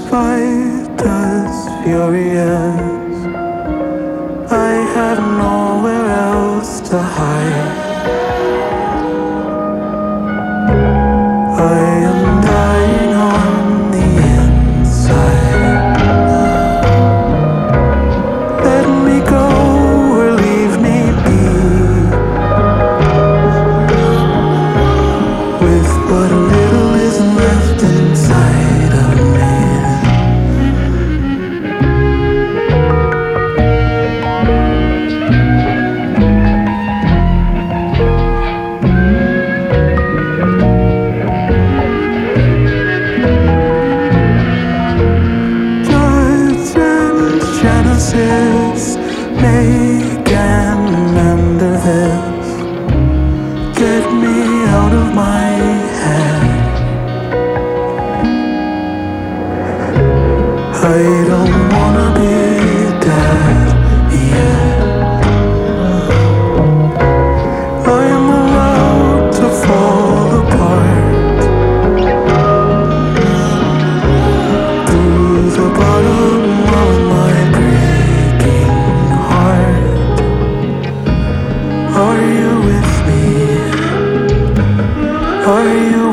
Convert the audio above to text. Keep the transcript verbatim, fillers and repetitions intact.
despite us furious, I have nowhere else to hide. I am dying on the inside. Let me go or leave me be, with what little is left inside of me. Judge and Genesis, make an end of this. Get me out of my head. I don't wanna be dead yet. I am allowed to fall apart through the bottom of my breaking heart. Are you with me? Are you